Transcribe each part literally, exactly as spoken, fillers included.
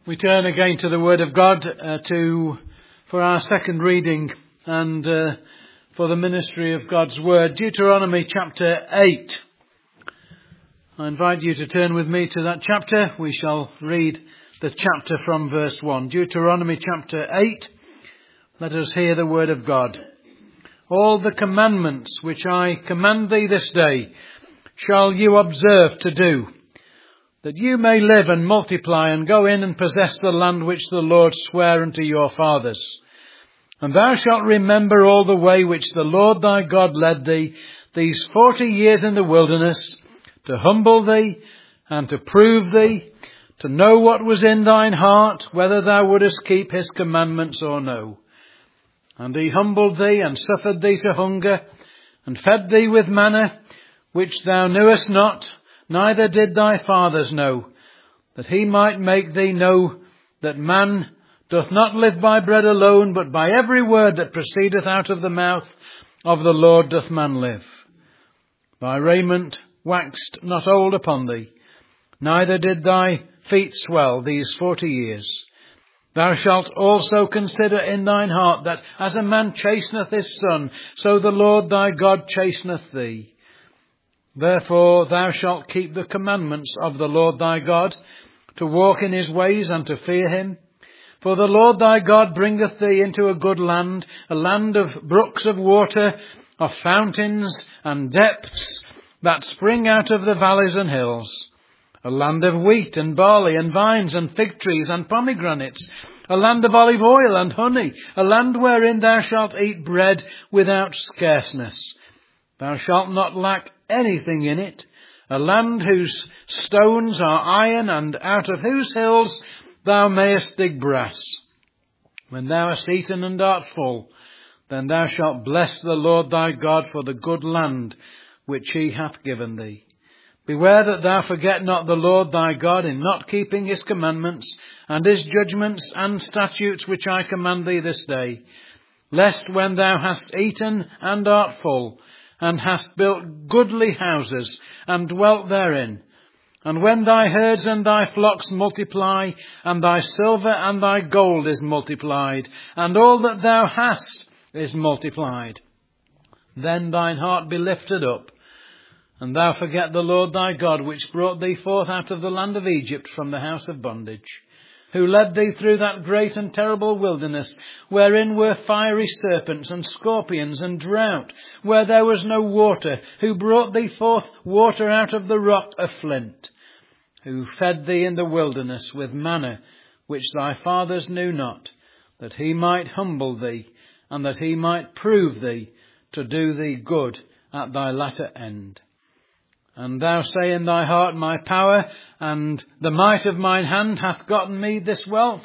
We turn again to the Word of God uh, to for our second reading and uh, for the ministry of God's Word. Deuteronomy chapter eight. I invite you to turn with me to that chapter. We shall read the chapter from verse one. Deuteronomy chapter eight. Let us hear the Word of God. All the commandments which I command thee this day shall you observe to do, that you may live and multiply and go in and possess the land which the Lord sware unto your fathers. And thou shalt remember all the way which the Lord thy God led thee these forty years in the wilderness, to humble thee and to prove thee, to know what was in thine heart, whether thou wouldest keep his commandments or no. And he humbled thee and suffered thee to hunger, and fed thee with manna, which thou knewest not, neither did thy fathers know, that he might make thee know that man doth not live by bread alone, but by every word that proceedeth out of the mouth of the Lord doth man live. Thy raiment waxed not old upon thee, neither did thy feet swell these forty years. Thou shalt also consider in thine heart that as a man chasteneth his son, so the Lord thy God chasteneth thee. Therefore thou shalt keep the commandments of the Lord thy God, to walk in his ways and to fear him. For the Lord thy God bringeth thee into a good land, a land of brooks of water, of fountains and depths that spring out of the valleys and hills, a land of wheat and barley and vines and fig trees and pomegranates, a land of olive oil and honey, a land wherein thou shalt eat bread without scarceness. Thou shalt not lack anything in it, a land whose stones are iron, and out of whose hills thou mayest dig brass. When thou hast eaten and art full, then thou shalt bless the Lord thy God for the good land which he hath given thee. Beware that thou forget not the Lord thy God in not keeping his commandments and his judgments and statutes which I command thee this day, lest when thou hast eaten and art full, and hast built goodly houses, and dwelt therein, and when thy herds and thy flocks multiply, and thy silver and thy gold is multiplied, and all that thou hast is multiplied, then thine heart be lifted up, and thou forget the Lord thy God, which brought thee forth out of the land of Egypt from the house of bondage, who led thee through that great and terrible wilderness, wherein were fiery serpents and scorpions and drought, where there was no water, who brought thee forth water out of the rock of flint, who fed thee in the wilderness with manna, which thy fathers knew not, that he might humble thee, and that he might prove thee, to do thee good at thy latter end. And thou say in thy heart, my power and the might of mine hand hath gotten me this wealth.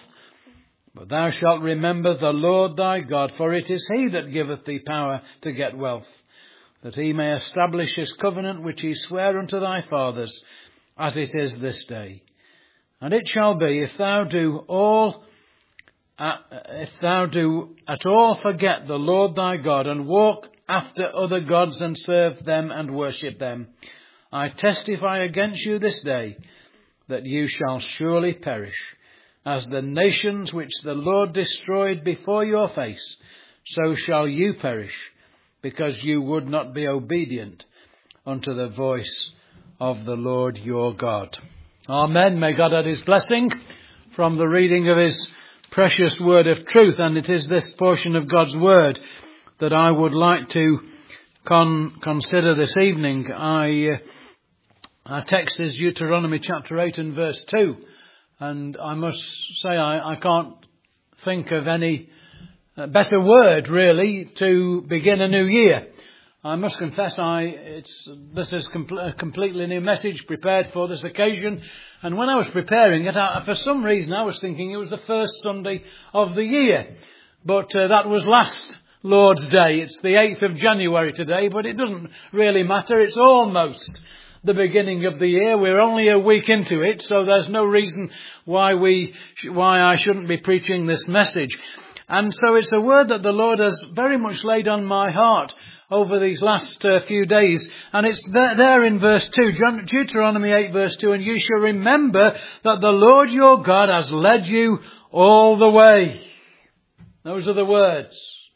But thou shalt remember the Lord thy God, for it is he that giveth thee power to get wealth, that he may establish his covenant which he sware unto thy fathers, as it is this day. And it shall be, if thou do all, uh, if thou do at all forget the Lord thy God, and walk after other gods and serve them and worship them, I testify against you this day that you shall surely perish, as the nations which the Lord destroyed before your face, so shall you perish, because you would not be obedient unto the voice of the Lord your God. Amen. May God add his blessing from the reading of his precious word of truth. And it is this portion of God's word that I would like to con- consider this evening. I... Uh, Our text is Deuteronomy chapter eight and verse two. And I must say I, I can't think of any better word, really, to begin a new year. I must confess I it's this is com- a completely new message prepared for this occasion. And when I was preparing it, I, for some reason I was thinking it was the first Sunday of the year. But uh, that was last Lord's Day. It's the eighth of January today, but it doesn't really matter. It's almost the beginning of the year. We're only a week into it, so there's no reason why we, why I shouldn't be preaching this message. And so it's a word that the Lord has very much laid on my heart over these last uh, few days. And it's there, there in verse two, Deuteronomy eight verse two, and you shall remember that the Lord your God has led you all the way. Those are the words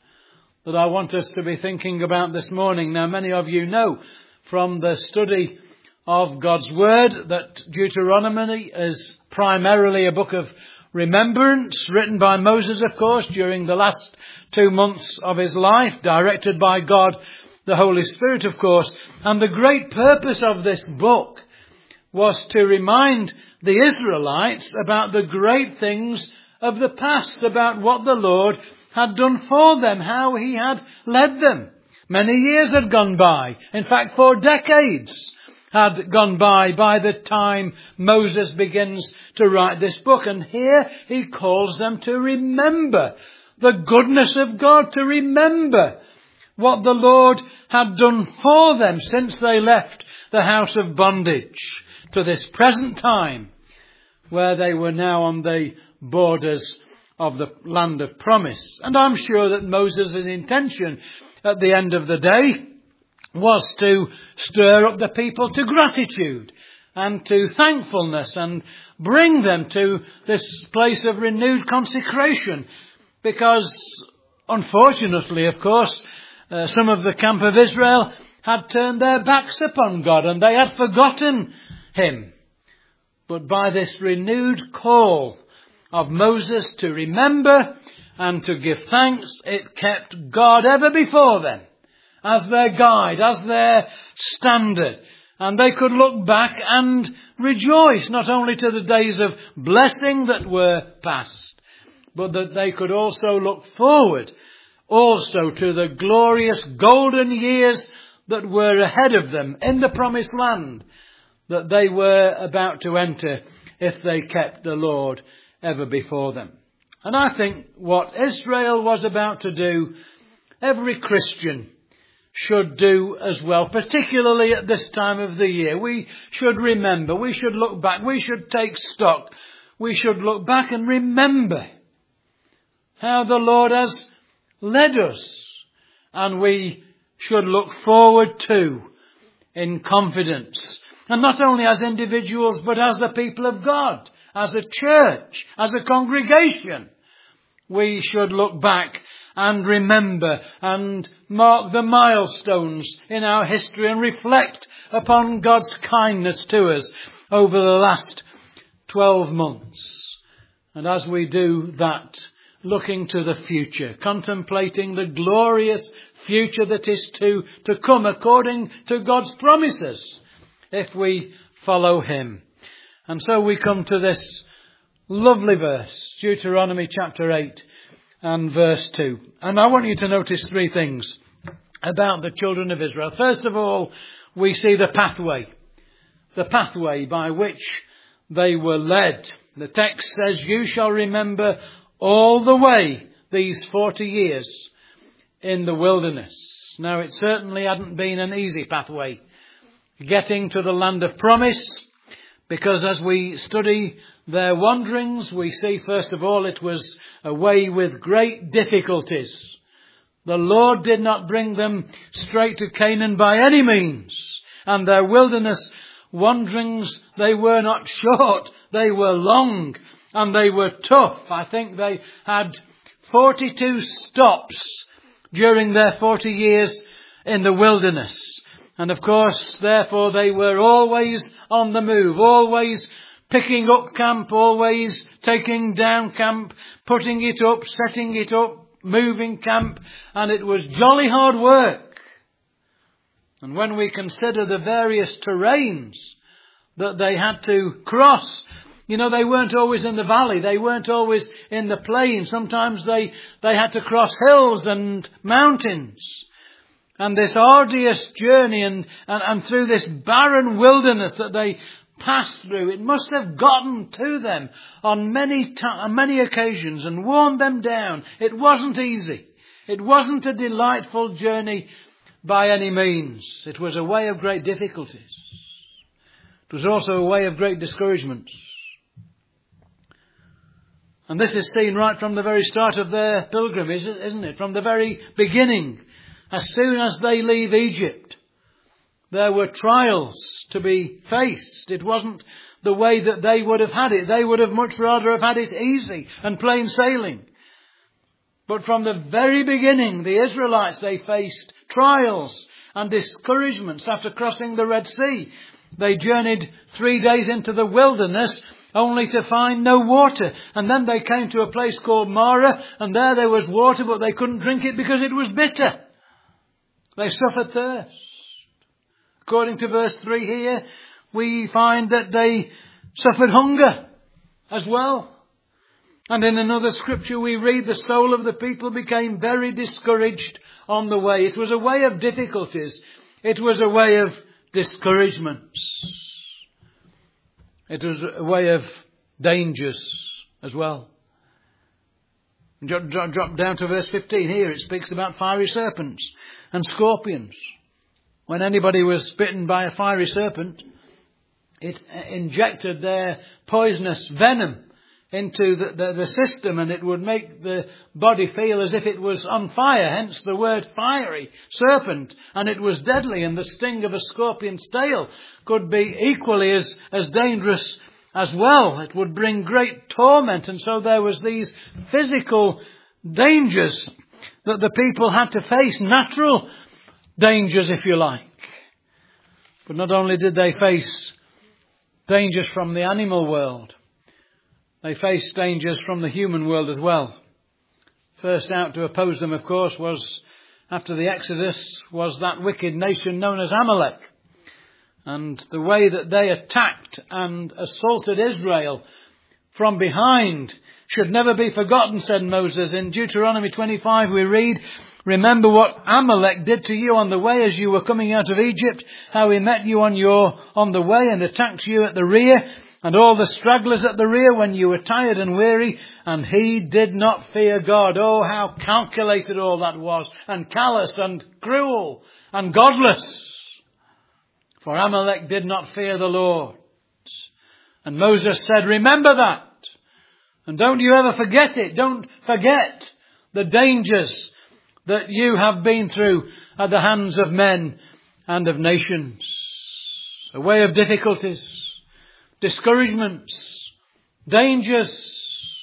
that I want us to be thinking about this morning. Now, many of you know from the study of God's Word that Deuteronomy is primarily a book of remembrance, written by Moses, of course, during the last two months of his life, directed by God, the Holy Spirit, of course. And the great purpose of this book was to remind the Israelites about the great things of the past, about what the Lord had done for them, how he had led them. Many years had gone by. In fact, four decades had gone by by the time Moses begins to write this book. And here he calls them to remember the goodness of God, to remember what the Lord had done for them since they left the house of bondage to this present time, where they were now on the borders of the land of promise. And I'm sure that Moses' intention at the end of the day was to stir up the people to gratitude and to thankfulness and bring them to this place of renewed consecration. Because, unfortunately, of course, uh, some of the camp of Israel had turned their backs upon God and they had forgotten him. But by this renewed call of Moses to remember and to give thanks, it kept God ever before them as their guide, as their standard. And they could look back and rejoice not only to the days of blessing that were past, but that they could also look forward also to the glorious golden years that were ahead of them in the promised land that they were about to enter if they kept the Lord ever before them. And I think what Israel was about to do, every Christian should do as well, particularly at this time of the year. We should remember, we should look back, we should take stock, we should look back and remember how the Lord has led us. And we should look forward to in confidence. And not only as individuals, but as the people of God, as a church, as a congregation. We should look back and remember and mark the milestones in our history and reflect upon God's kindness to us over the last twelve months. And as we do that, looking to the future, contemplating the glorious future that is to, to come according to God's promises, if we follow him. And so we come to this lovely verse, Deuteronomy chapter eight and verse two. And I want you to notice three things about the children of Israel. First of all, we see the pathway, the pathway by which they were led. The text says, you shall remember all the way these forty years in the wilderness. Now, it certainly hadn't been an easy pathway getting to the land of promise, because as we study their wanderings, we see, first of all, it was a way with great difficulties. The Lord did not bring them straight to Canaan by any means. And their wilderness wanderings, they were not short, they were long, and they were tough. I think they had forty-two stops during their forty years in the wilderness. And of course, therefore, they were always on the move, always picking up camp, always taking down camp, putting it up, setting it up, moving camp. And it was jolly hard work. And when we consider the various terrains that they had to cross, you know, they weren't always in the valley. They weren't always in the plain. Sometimes they, they had to cross hills and mountains. And this arduous journey and, and, and through this barren wilderness that they passed through, it must have gotten to them on many, t- on many occasions and worn them down. It wasn't easy. It wasn't a delightful journey by any means. It was a way of great difficulties. It was also a way of great discouragement. And this is seen right from the very start of their pilgrimage, isn't it? From the very beginning. As soon as they leave Egypt, there were trials to be faced. It wasn't the way that they would have had it. They would have much rather have had it easy and plain sailing. But from the very beginning, the Israelites, they faced trials and discouragements after crossing the Red Sea. They journeyed three days into the wilderness only to find no water. And then they came to a place called Marah, and there there was water, but they couldn't drink it because it was bitter. They suffered thirst. According to verse three here, we find that they suffered hunger as well. And in another scripture we read, the soul of the people became very discouraged on the way. It was a way of difficulties. It was a way of discouragements. It was a way of dangers as well. Drop, drop, drop down to verse fifteen. Here it speaks about fiery serpents and scorpions. When anybody was bitten by a fiery serpent, it injected their poisonous venom into the, the, the system, and it would make the body feel as if it was on fire, hence the word fiery serpent, and it was deadly, and the sting of a scorpion's tail could be equally as, as dangerous as well. It would bring great torment, and so there was these physical dangers that the people had to face, natural dangers if you like. But not only did they face dangers from the animal world, they faced dangers from the human world as well. First out to oppose them, of course, was, after the Exodus, was that wicked nation known as Amalek. And the way that they attacked and assaulted Israel from behind should never be forgotten, said Moses. In Deuteronomy twenty-five we read, "Remember what Amalek did to you on the way as you were coming out of Egypt, how he met you on your on the way and attacked you at the rear, and all the stragglers at the rear when you were tired and weary, and he did not fear God." Oh, how calculated all that was, and callous and cruel and godless. For Amalek did not fear the Lord. And Moses said, remember that. And don't you ever forget it. Don't forget the dangers that you have been through at the hands of men and of nations. A way of difficulties, discouragements, dangers.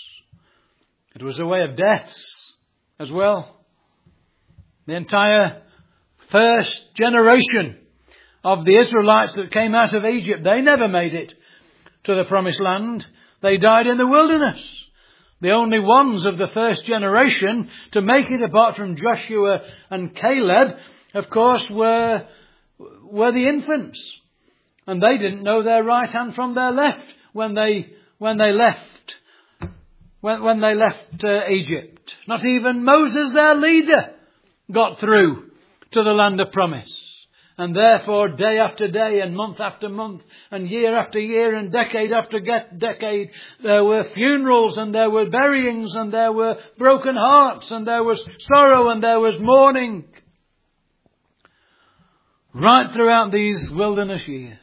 It was a way of deaths as well. The entire first generation of the Israelites that came out of Egypt, they never made it to the promised land. They died in the wilderness. The only ones of the first generation to make it, apart from Joshua and Caleb, of course, were, were the infants. And they didn't know their right hand from their left when they, when they left, when, when they left uh, Egypt. Not even Moses, their leader, got through to the land of promise. And therefore, day after day and month after month and year after year and decade after decade, there were funerals and there were buryings and there were broken hearts and there was sorrow and there was mourning. Right throughout these wilderness years.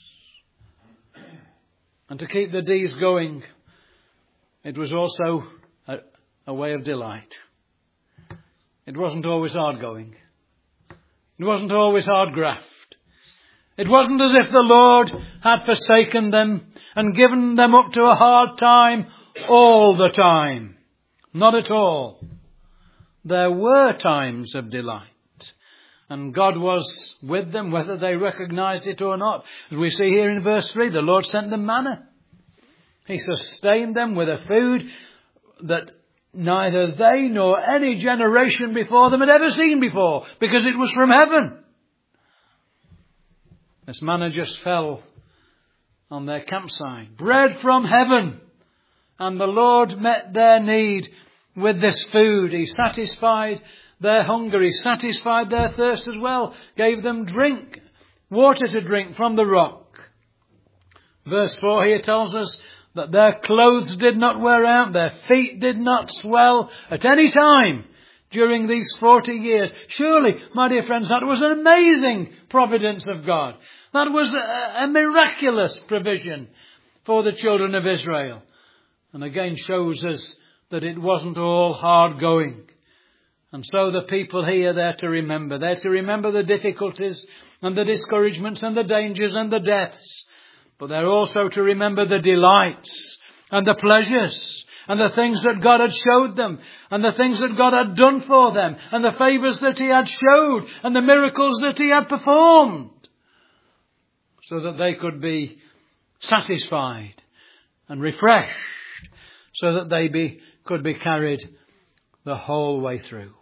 And to keep the D's going, it was also a, a way of delight. It wasn't always hard going. It wasn't always hard graft. It wasn't as if the Lord had forsaken them and given them up to a hard time all the time. Not at all. There were times of delight. And God was with them whether they recognized it or not. As we see here in verse three, the Lord sent them manna. He sustained them with a food that neither they nor any generation before them had ever seen before, because it was from heaven. This manna just fell on their campsite. Bread from heaven. And the Lord met their need with this food. He satisfied their hunger. He satisfied their thirst as well. Gave them drink, water to drink from the rock. Verse four here tells us that their clothes did not wear out, their feet did not swell at any time during these forty years. Surely, my dear friends, that was an amazing providence of God. That was a, a miraculous provision for the children of Israel. And again shows us that it wasn't all hard going. And so the people here, they're to remember. They're to remember the difficulties and the discouragements and the dangers and the deaths. But they're also to remember the delights and the pleasures and the things that God had showed them and the things that God had done for them and the favours that He had showed and the miracles that He had performed, so that they could be satisfied and refreshed, so that they be, could be carried the whole way through.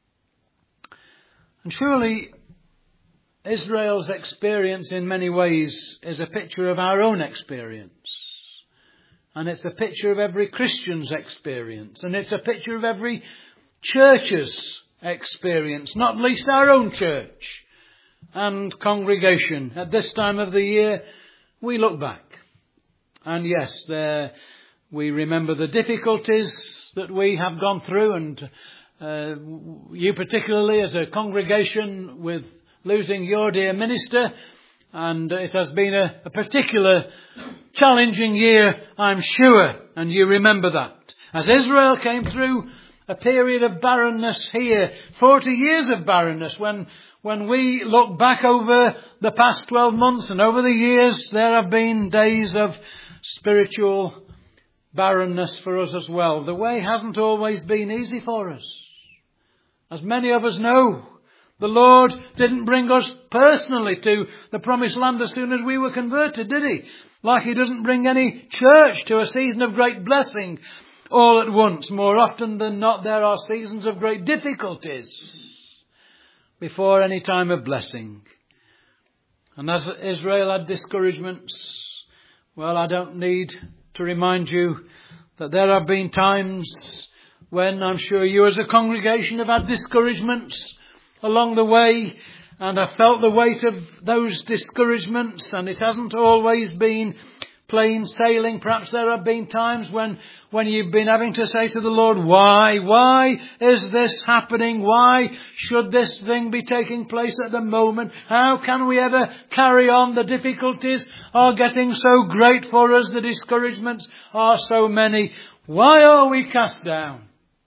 And surely Israel's experience in many ways is a picture of our own experience. And it's a picture of every Christian's experience. And it's a picture of every church's experience, not least our own church and congregation. At this time of the year, we look back. And yes, there we remember the difficulties that we have gone through, and uh, you particularly as a congregation with losing your dear minister. And it has been a, a particular challenging year, I'm sure, and you remember that. As Israel came through a period of barrenness here, forty years of barrenness, when when we look back over the past twelve months and over the years, there have been days of spiritual barrenness for us as well. The way hasn't always been easy for us. As many of us know, the Lord didn't bring us personally to the promised land as soon as we were converted, did He? Like He doesn't bring any church to a season of great blessing all at once. More often than not, there are seasons of great difficulties before any time of blessing. And as Israel had discouragements, well, I don't need to remind you that there have been times when I'm sure you as a congregation have had discouragements along the way, and I felt the weight of those discouragements, and it hasn't always been plain sailing. Perhaps there have been times when, when you've been having to say to the Lord, why? Why is this happening? Why should this thing be taking place at the moment? How can we ever carry on? The difficulties are getting so great for us. The discouragements are so many. Why are we cast down?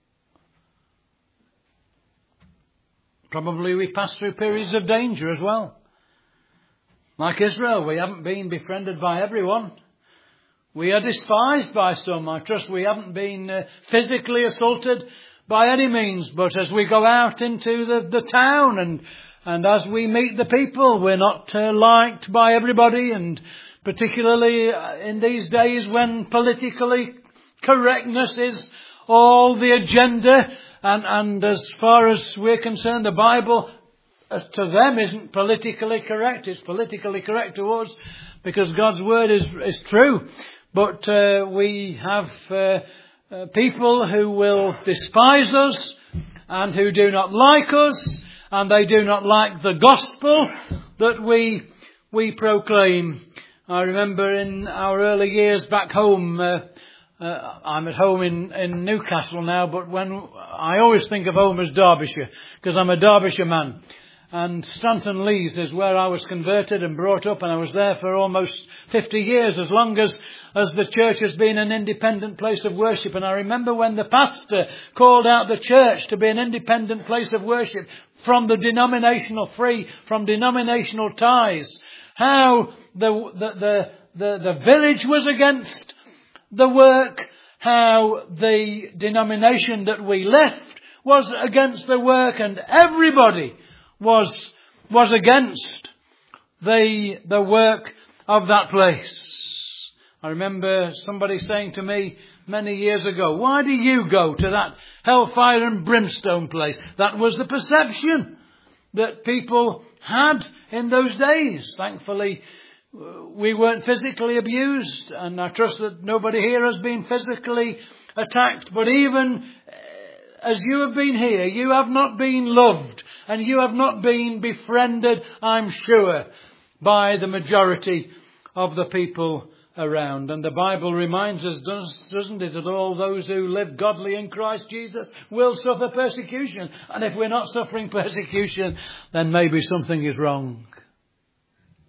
Probably we pass through periods of danger as well. Like Israel, we haven't been befriended by everyone. We are despised by some. I trust we haven't been uh, physically assaulted by any means. But as we go out into the, the town and and as we meet the people, we're not uh, liked by everybody. And particularly in these days when politically correctness is all the agenda. And, and as far as we're concerned, the Bible uh, to them isn't politically correct. It's politically correct to us because God's word is, is true. But uh, we have uh, uh, people who will despise us and who do not like us, and they do not like the gospel that we we proclaim. I remember in our early years back home, uh, uh, I'm at home in, in Newcastle now, but when I always think of home as Derbyshire, because I'm a Derbyshire man. And Stanton Lees is where I was converted and brought up, and I was there for almost fifty years, as long as, as the church has been an independent place of worship. And I remember when the pastor called out the church to be an independent place of worship from the denominational, free from denominational ties, how the, the, the, the, the village was against the work, how the denomination that we left was against the work, and everybody was was against the the work of that place. I remember somebody saying to me many years ago, why do you go to that hellfire and brimstone place? That was the perception that people had in those days. Thankfully, we weren't physically abused, and I trust that nobody here has been physically attacked. But even as you have been here, you have not been loved, and you have not been befriended, I'm sure, by the majority of the people around. And the Bible reminds us, doesn't it, that all those who live godly in Christ Jesus will suffer persecution. And if we're not suffering persecution, then maybe something is wrong.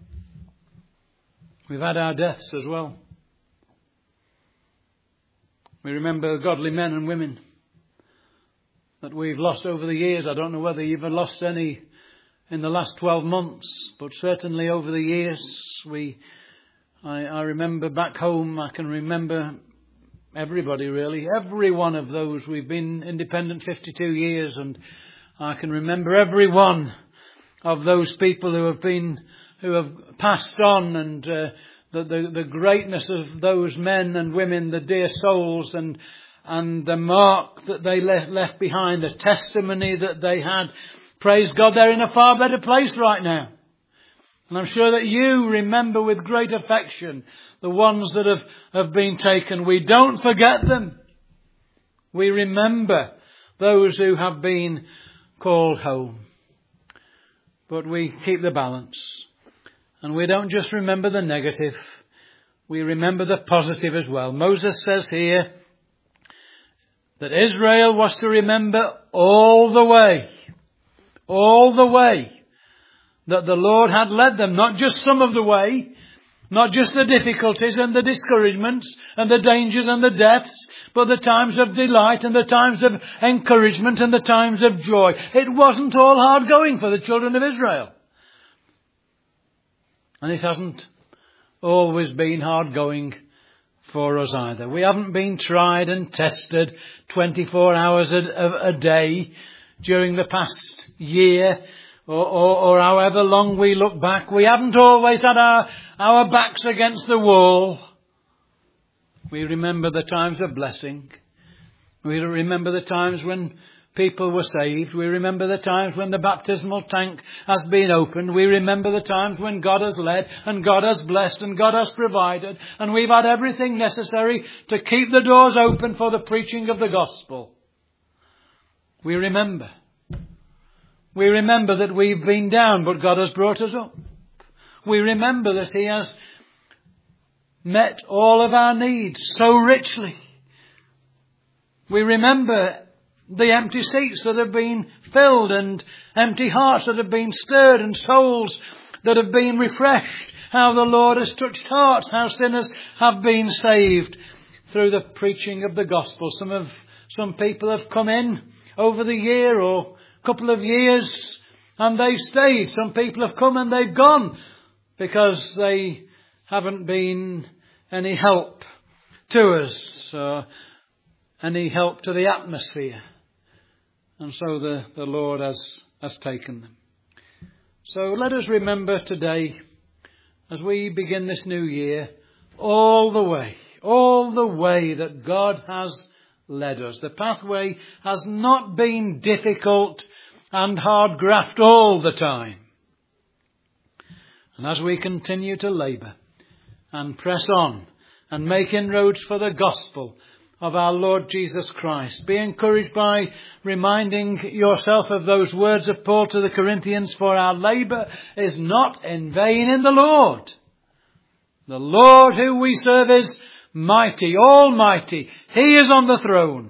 We've had our deaths as well. We remember godly men and women that we've lost over the years. I don't know whether you've lost any in the last twelve months, but certainly over the years, we, I, I remember back home, I can remember everybody really, every one of those. We've been independent fifty-two years, and I can remember every one of those people who have been, who have passed on, and uh, the, the the greatness of those men and women, the dear souls, and and the mark that they left, left behind, the testimony that they had. Praise God, they're in a far better place right now. And I'm sure that you remember with great affection the ones that have, have been taken. We don't forget them. We remember those who have been called home. But we keep the balance. And we don't just remember the negative. We remember the positive as well. Moses says here that Israel was to remember all the way, all the way that the Lord had led them. Not just some of the way, not just the difficulties and the discouragements and the dangers and the deaths, but the times of delight and the times of encouragement and the times of joy. It wasn't all hard going for the children of Israel. And it hasn't always been hard going for us either. We haven't been tried and tested twenty-four hours a, a, a day during the past year, or, or, or however long we look back. We haven't always had our, our backs against the wall. We remember the times of blessing. We remember the times when people were saved. We remember the times when the baptismal tank has been opened. We remember the times when God has led and God has blessed and God has provided. And we've had everything necessary to keep the doors open for the preaching of the gospel. We remember. We remember that we've been down, but God has brought us up. We remember that He has met all of our needs so richly. We remember the empty seats that have been filled, and empty hearts that have been stirred, and souls that have been refreshed. How the Lord has touched hearts, how sinners have been saved through the preaching of the gospel. Some of some people have come in over the year or a couple of years and they've stayed. Some people have come and they've gone because they haven't been any help to us, or any help to the atmosphere. And so the, the Lord has, has taken them. So let us remember today, as we begin this new year, all the way, all the way that God has led us. The pathway has not been difficult and hard graft all the time. And as we continue to labour and press on and make inroads for the gospel of our Lord Jesus Christ, be encouraged by reminding yourself of those words of Paul to the Corinthians, for our labour is not in vain in the Lord. The Lord who we serve is mighty, almighty. He is on the throne.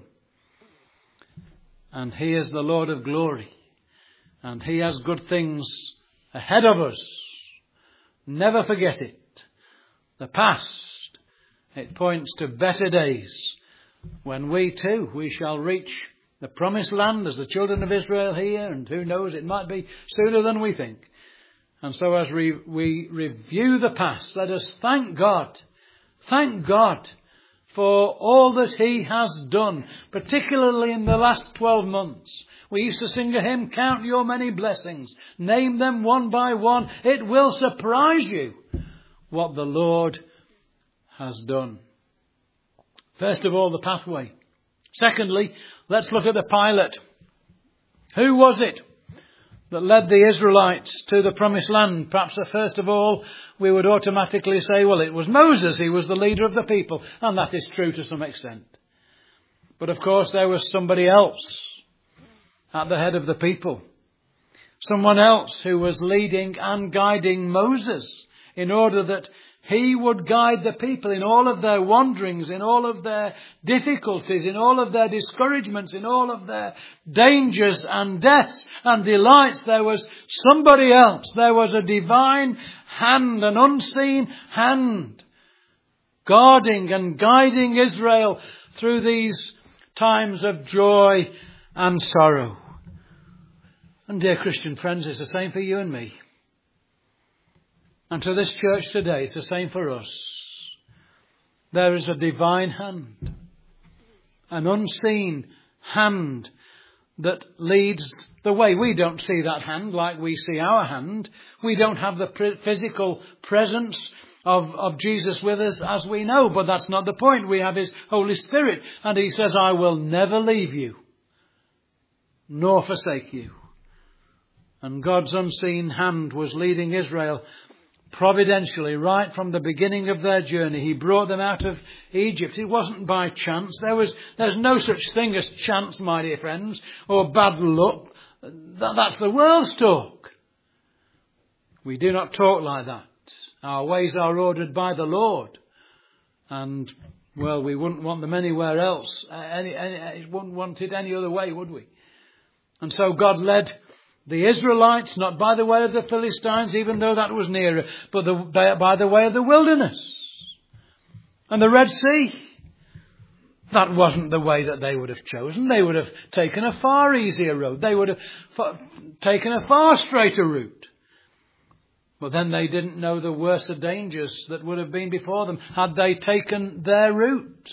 And He is the Lord of glory. And He has good things ahead of us. Never forget it. The past, it points to better days, when we too, we shall reach the promised land as the children of Israel here, and who knows, it might be sooner than we think. And so as we, we review the past, let us thank God, thank God for all that He has done, particularly in the last twelve months. We used to sing a hymn, count your many blessings, name them one by one. It will surprise you what the Lord has done. First of all, the pathway. Secondly, let's look at the pilot. Who was it that led the Israelites to the promised land? Perhaps first of all, we would automatically say, well, it was Moses. He was the leader of the people. And that is true to some extent. But of course, there was somebody else at the head of the people. Someone else who was leading and guiding Moses in order that he would guide the people in all of their wanderings, in all of their difficulties, in all of their discouragements, in all of their dangers and deaths and delights. There was somebody else. There was a divine hand, an unseen hand, guarding and guiding Israel through these times of joy and sorrow. And dear Christian friends, it's the same for you and me. And to this church today, it's the same for us. There is a divine hand, an unseen hand that leads the way. We don't see that hand like we see our hand. We don't have the pre- physical presence of, of Jesus with us as we know. But that's not the point. We have His Holy Spirit. And He says, I will never leave you, nor forsake you. And God's unseen hand was leading Israel providentially right from the beginning of their journey. He brought them out of Egypt. It wasn't by chance. There was, there's no such thing as chance, my dear friends, or bad luck. That, that's the world's talk. We do not talk like that. Our ways are ordered by the Lord. And, well, we wouldn't want them anywhere else. Any, any, wouldn't want it any other way, would we? And so God led the Israelites, not by the way of the Philistines, even though that was nearer, but the, by, by the way of the wilderness. And the Red Sea. That wasn't the way that they would have chosen. They would have taken a far easier road. They would have fa- taken a far straighter route. But then they didn't know the worse of dangers that would have been before them had they taken their route.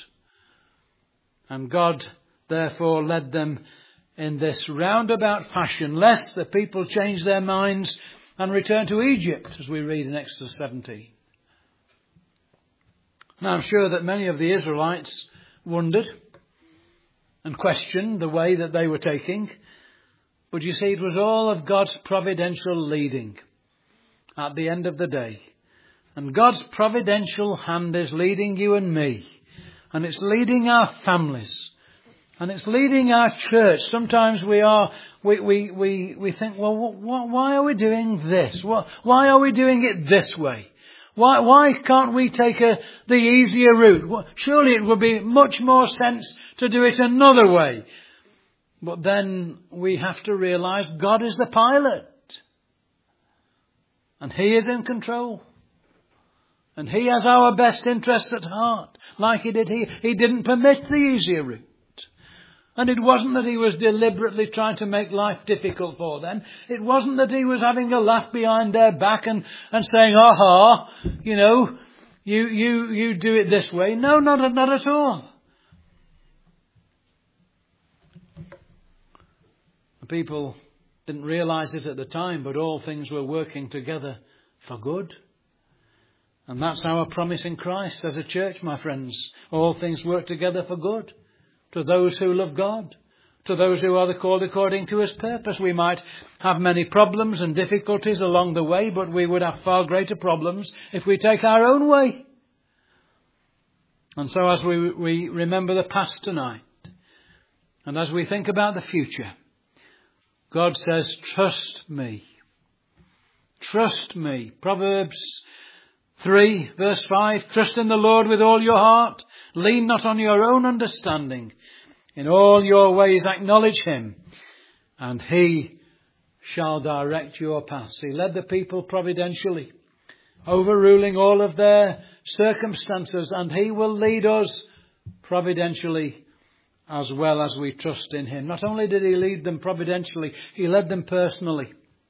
And God, therefore, led them in this roundabout fashion, lest the people change their minds and return to Egypt, as we read in Exodus seventeen. Now, I'm sure that many of the Israelites wondered and questioned the way that they were taking. But you see, it was all of God's providential leading at the end of the day. And God's providential hand is leading you and me. And it's leading our families. And it's leading our church. Sometimes we are, we, we, we, we think, well, wh- why are we doing this? Why are we doing it this way? Why, why can't we take a, the easier route? Surely it would be much more sense to do it another way. But then we have to realize God is the pilot. And He is in control. And He has our best interests at heart. Like He did here. He didn't permit the easier route. And it wasn't that He was deliberately trying to make life difficult for them. It wasn't that He was having a laugh behind their back and, and saying, aha, you know, you, you, you do it this way. No, not, not at all. The people didn't realize it at the time, but all things were working together for good. And that's our promise in Christ as a church, my friends. All things work together for good. To those who love God, to those who are called according to His purpose. We might have many problems and difficulties along the way, but we would have far greater problems if we take our own way. And so as we, we remember the past tonight, and as we think about the future, God says, trust me. Trust me. Proverbs three, verse five, trust in the Lord with all your heart. Lean not on your own understanding. In all your ways acknowledge Him, and He shall direct your paths. He led the people providentially, overruling all of their circumstances, and He will lead us providentially as well as we trust in Him. Not only did He lead them providentially, He led them personally.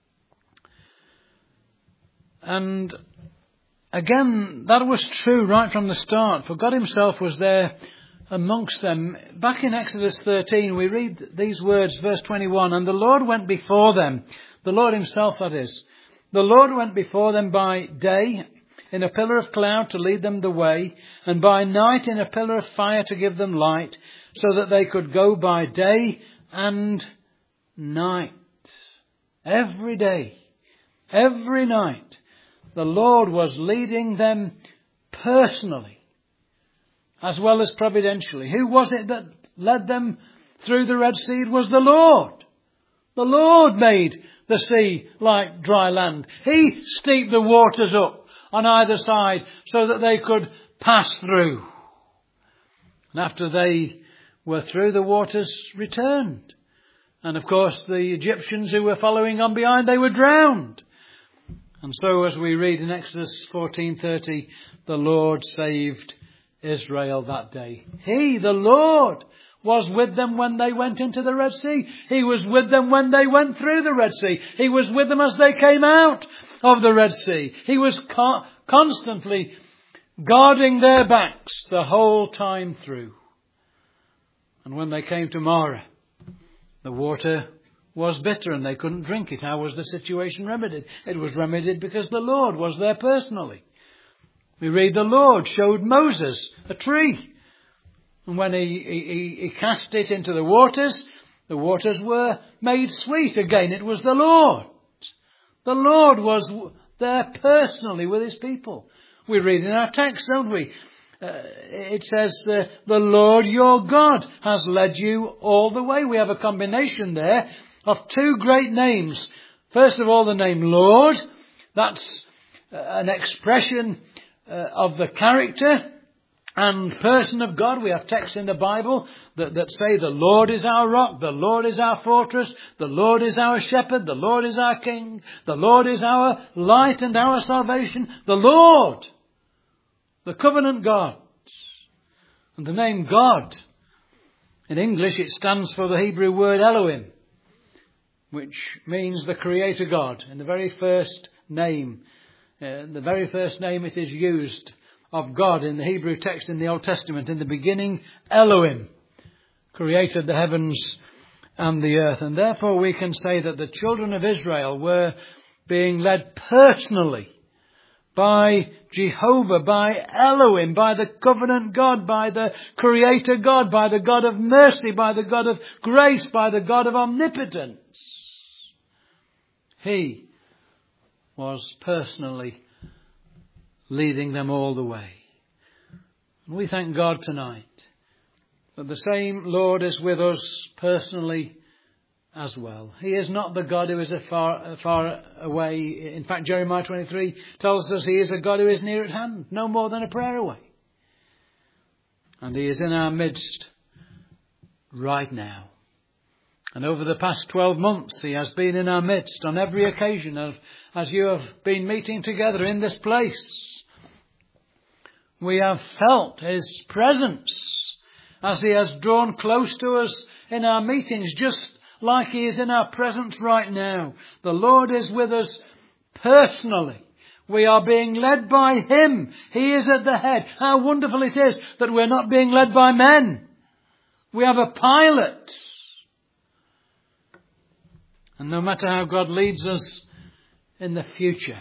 And again, that was true right from the start, for God Himself was there amongst them. Back in Exodus thirteen, we read these words, verse twenty-one, and the Lord went before them, the Lord Himself that is, the Lord went before them by day in a pillar of cloud to lead them the way, and by night in a pillar of fire to give them light, so that they could go by day and night. Every day, every night, the Lord was leading them personally, as well as providentially. Who was it that led them through the Red Sea? It was the Lord. The Lord made the sea like dry land. He steeped the waters up on either side so that they could pass through. And after they were through, the waters returned. And of course, the Egyptians who were following on behind, they were drowned. And so, as we read in Exodus fourteen thirty, the Lord saved Israel that day. He, the Lord, was with them when they went into the Red Sea. He was with them when they went through the Red Sea. He was with them as they came out of the Red Sea. He was co- constantly guarding their backs the whole time through. And when they came to Marah, the water was bitter and they couldn't drink it. How was the situation remedied? It was remedied because the Lord was there personally. We read the Lord showed Moses a tree. And when he, he, he cast it into the waters, the waters were made sweet again. It was the Lord. The Lord was there personally with his people. We read in our text, don't we? Uh, it says, uh, the Lord your God has led you all the way. We have a combination there of two great names. First of all, the name Lord. That's uh, an expression uh, of the character and person of God. We have texts in the Bible that, that say the Lord is our rock, the Lord is our fortress, the Lord is our shepherd, the Lord is our king, the Lord is our light and our salvation. The Lord, the covenant God. And the name God, in English it stands for the Hebrew word Elohim, which means the Creator God. In the very first name, uh, the very first name it is used of God in the Hebrew text in the Old Testament. In the beginning, Elohim created the heavens and the earth. And therefore we can say that the children of Israel were being led personally by Jehovah, by Elohim, by the covenant God, by the Creator God, by the God of mercy, by the God of grace, by the God of omnipotence. He was personally leading them all the way. And we thank God tonight that the same Lord is with us personally as well. He is not the God who is a far, a far away. In fact, Jeremiah twenty-three tells us he is a God who is near at hand, no more than a prayer away. And he is in our midst right now. And over the past twelve months, he has been in our midst on every occasion of, as you have been meeting together in this place. We have felt his presence as he has drawn close to us in our meetings, just like he is in our presence right now. The Lord is with us personally. We are being led by him. He is at the head. How wonderful it is that we're not being led by men. We have a pilot. And no matter how God leads us in the future,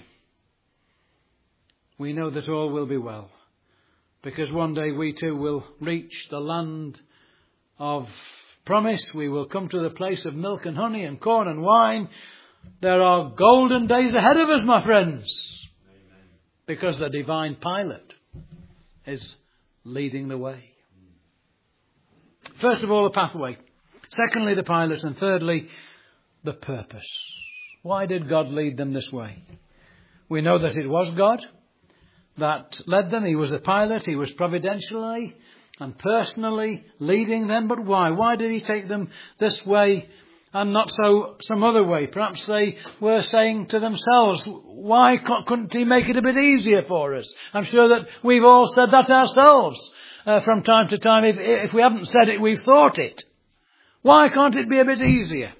we know that all will be well. Because one day we too will reach the land of promise. We will come to the place of milk and honey and corn and wine. There are golden days ahead of us, my friends. Amen. Because the divine pilot is leading the way. First of all, the pathway. Secondly, the pilot. And thirdly, the purpose. Why did God lead them this way? We know that it was God that led them. He was a pilot. He was providentially and personally leading them. But why? Why did he take them this way and not so some other way? Perhaps they were saying to themselves, why couldn't he make it a bit easier for us? I'm sure that we've all said that ourselves uh, from time to time. If, if we haven't said it, we've thought it. Why can't it be a bit easier?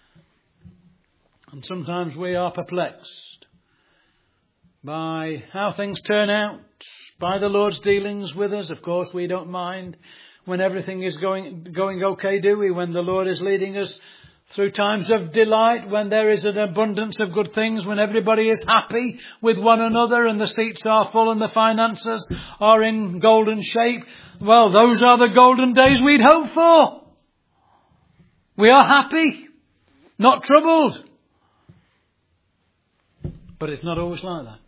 And sometimes we are perplexed by how things turn out, by the Lord's dealings with us. Of course, we don't mind when everything is going going okay, do we? When the Lord is leading us through times of delight, when there is an abundance of good things, when everybody is happy with one another and the seats are full and the finances are in golden shape. Well, those are the golden days we'd hope for. We are happy, not troubled. But it's not always like that.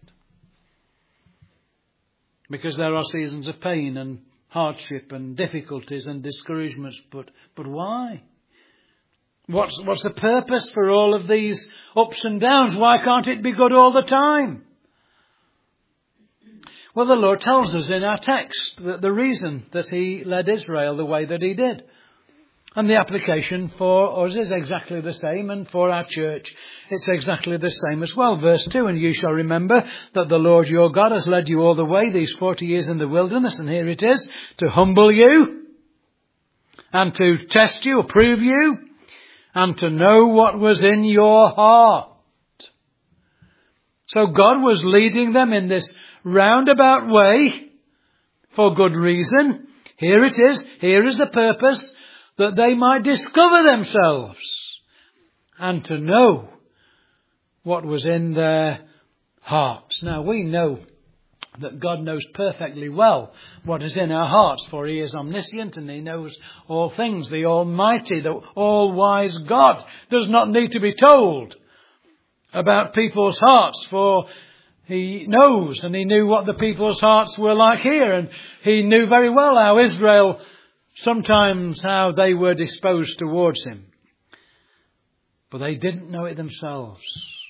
Because there are seasons of pain and hardship and difficulties and discouragements. But but why? What's, what's the purpose for all of these ups and downs? Why can't it be good all the time? Well, the Lord tells us in our text that the reason that he led Israel the way that he did. And the application for us is exactly the same, and for our church it's exactly the same as well. Verse two, and you shall remember that the Lord your God has led you all the way these forty years in the wilderness, and here it is, to humble you, and to test you, approve you, and to know what was in your heart. So God was leading them in this roundabout way for good reason. Here it is, here is the purpose, that they might discover themselves and to know what was in their hearts. Now we know that God knows perfectly well what is in our hearts, for He is omniscient and He knows all things. The Almighty, the all-wise God does not need to be told about people's hearts, for He knows, and He knew what the people's hearts were like here, and He knew very well how Israel, sometimes how they were disposed towards Him. But they didn't know it themselves.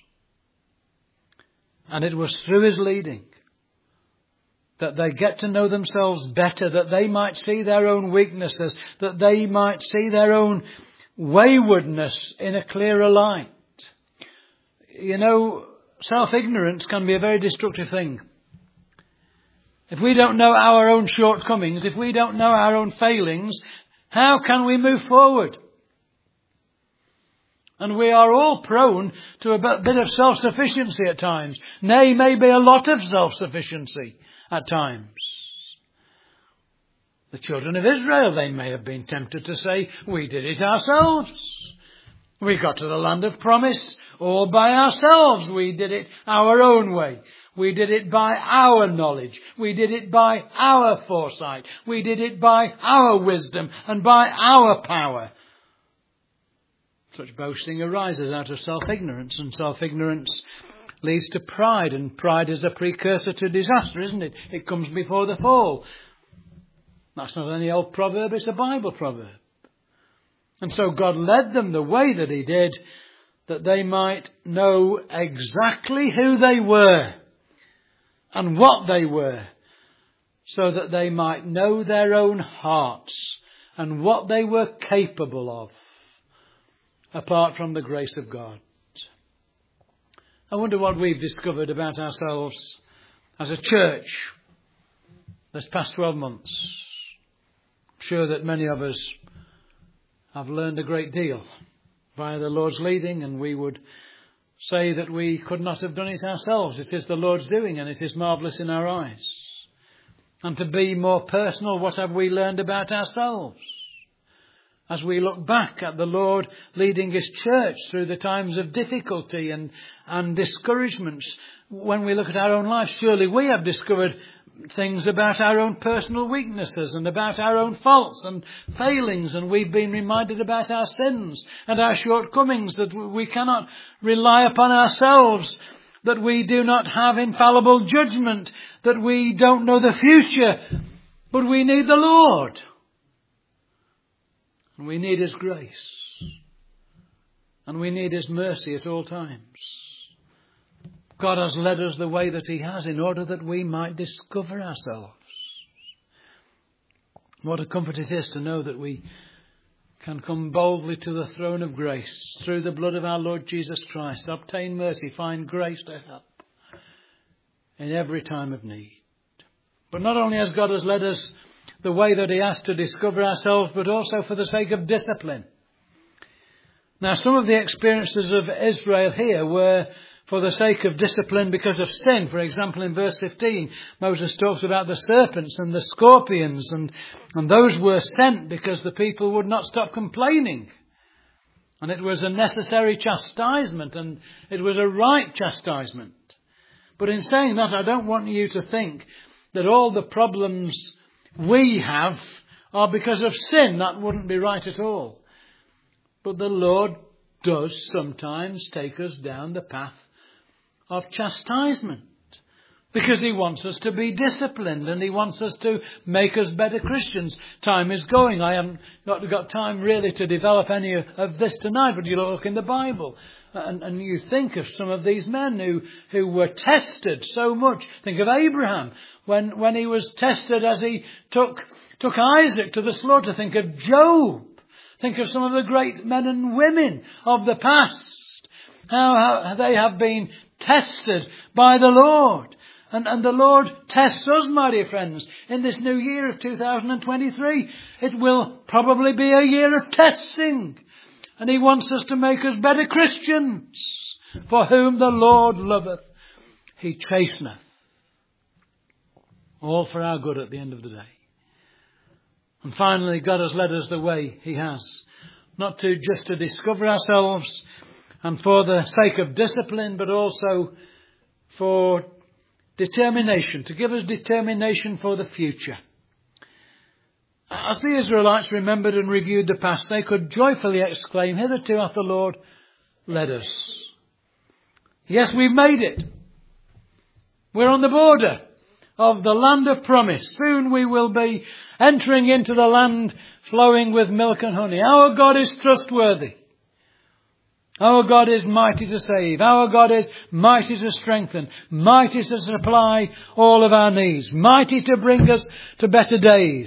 And it was through His leading that they get to know themselves better, that they might see their own weaknesses, that they might see their own waywardness in a clearer light. You know, self-ignorance can be a very destructive thing. If we don't know our own shortcomings, if we don't know our own failings, how can we move forward? And we are all prone to a bit of self-sufficiency at times. Nay, maybe a lot of self-sufficiency at times. The children of Israel, they may have been tempted to say, we did it ourselves. We got to the land of promise all by ourselves. We did it our own way. We did it by our knowledge. We did it by our foresight. We did it by our wisdom and by our power. Such boasting arises out of self-ignorance, and self-ignorance leads to pride, and pride is a precursor to disaster, isn't it? It comes before the fall. That's not any old proverb, it's a Bible proverb. And so God led them the way that He did, that they might know exactly who they were and what they were, so that they might know their own hearts and what they were capable of, apart from the grace of God. I wonder what we've discovered about ourselves as a church this past twelve months. I'm sure that many of us have learned a great deal by the Lord's leading, and we would say that we could not have done it ourselves. It is the Lord's doing, and it is marvellous in our eyes. And to be more personal, what have we learned about ourselves? As we look back at the Lord leading His church through the times of difficulty and, and discouragements, when we look at our own lives, surely we have discovered things about our own personal weaknesses and about our own faults and failings, and we've been reminded about our sins and our shortcomings, that we cannot rely upon ourselves, that we do not have infallible judgment, that we don't know the future, but we need the Lord. And we need His grace. And we need His mercy at all times. God has led us the way that He has in order that we might discover ourselves. What a comfort it is to know that we can come boldly to the throne of grace through the blood of our Lord Jesus Christ, obtain mercy, find grace to help in every time of need. But not only has God has led us the way that He has to discover ourselves, but also for the sake of discipline. Now, some of the experiences of Israel here were for the sake of discipline because of sin. For example, in verse fifteen, Moses talks about the serpents and the scorpions, and, and those were sent because the people would not stop complaining. And it was a necessary chastisement, and it was a right chastisement. But in saying that, I don't want you to think that all the problems we have are because of sin. That wouldn't be right at all. But the Lord does sometimes take us down the path of chastisement, because He wants us to be disciplined, and He wants us to make us better Christians. Time is going. I haven't got, got time really to develop any of, of this tonight, but you look in the Bible and, and you think of some of these men who, who were tested so much. Think of Abraham when, when he was tested as he took, took Isaac to the slaughter. Think of Job. Think of some of the great men and women of the past. How, how they have been tested by the Lord. And, and the Lord tests us, my dear friends, in this new year of two thousand twenty-three. It will probably be a year of testing. And He wants us to make us better Christians. For whom the Lord loveth, He chasteneth. All for our good at the end of the day. And finally, God has led us the way He has. Not to just to discover ourselves and for the sake of discipline, but also for determination, to give us determination for the future. As the Israelites remembered and reviewed the past, they could joyfully exclaim, hitherto hath the Lord led us. Yes, we've made it. We're on the border of the land of promise. Soon we will be entering into the land flowing with milk and honey. Our God is trustworthy. Our God is mighty to save. Our God is mighty to strengthen. Mighty to supply all of our needs. Mighty to bring us to better days.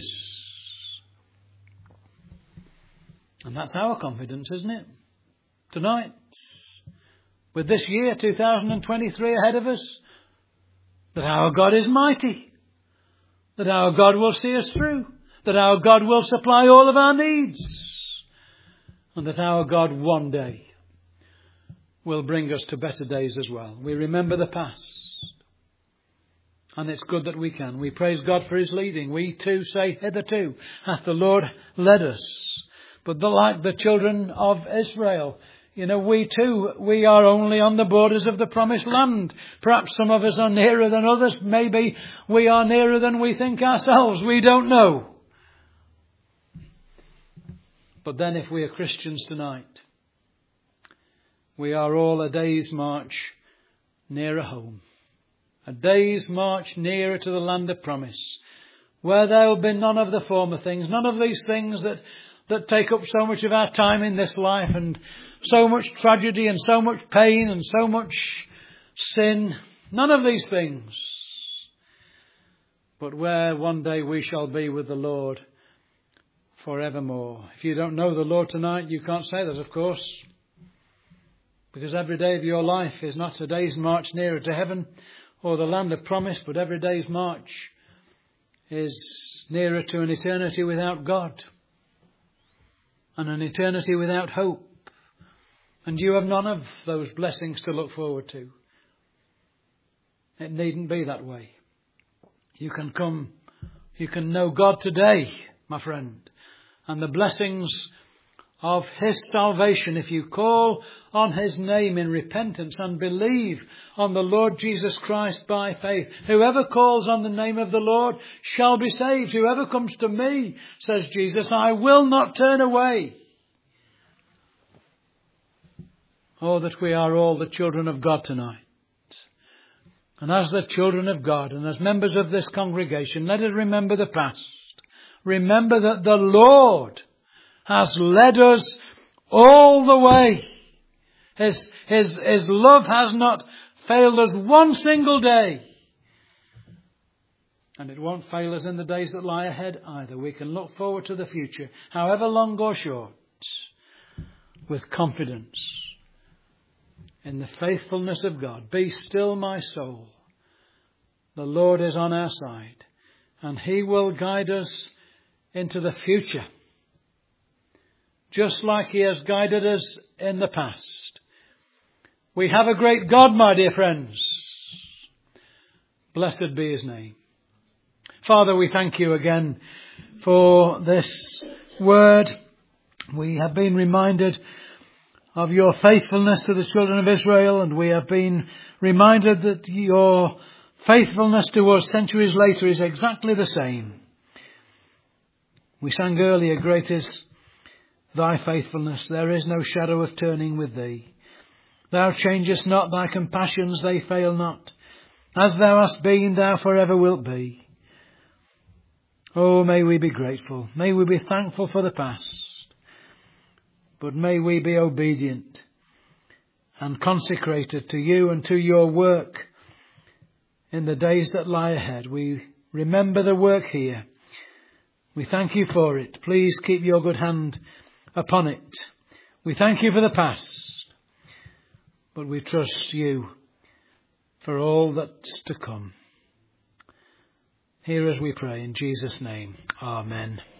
And that's our confidence, isn't it? Tonight, with this year, two thousand twenty-three ahead of us, that our God is mighty. That our God will see us through. That our God will supply all of our needs. And that our God one day will bring us to better days as well. We remember the past. And it's good that we can. We praise God for His leading. We too say, hitherto hath the Lord led us. But the, like the children of Israel, you know, we too, we are only on the borders of the promised land. Perhaps some of us are nearer than others. Maybe we are nearer than we think ourselves. We don't know. But then if we are Christians tonight, we are all a day's march nearer home. A day's march nearer to the land of promise. Where there will be none of the former things. None of these things that, that take up so much of our time in this life. And so much tragedy and so much pain and so much sin. None of these things. But where one day we shall be with the Lord forevermore. If you don't know the Lord tonight, you can't say that, of course. Because every day of your life is not a day's march nearer to heaven or the land of promise, but every day's march is nearer to an eternity without God and an eternity without hope. And you have none of those blessings to look forward to. It needn't be that way. You can come, you can know God today, my friend, and the blessings of His salvation if you call on His name in repentance and believe on the Lord Jesus Christ by faith. Whoever calls on the name of the Lord shall be saved. Whoever comes to me, says Jesus, I will not turn away. Oh, that we are all the children of God tonight. And as the children of God and as members of this congregation, let us remember the past. Remember that the Lord has led us all the way. His, his, his love has not failed us one single day. And it won't fail us in the days that lie ahead either. We can look forward to the future, however long or short, with confidence in the faithfulness of God. Be still, my soul. The Lord is on our side, and He will guide us into the future, just like He has guided us in the past. We have a great God, my dear friends. Blessed be His name. Father, we thank You again for this word. We have been reminded of Your faithfulness to the children of Israel, and we have been reminded that Your faithfulness to us centuries later is exactly the same. We sang earlier, great is Thy faithfulness, there is no shadow of turning with Thee. Thou changest not, Thy compassions, they fail not. As Thou hast been, Thou forever wilt be. Oh, may we be grateful. May we be thankful for the past. But may we be obedient and consecrated to You and to Your work in the days that lie ahead. We remember the work here. We thank You for it. Please keep Your good hand upon it. We thank you for the past, but we trust you for all that's to come. Hear as we pray in Jesus' name. Amen.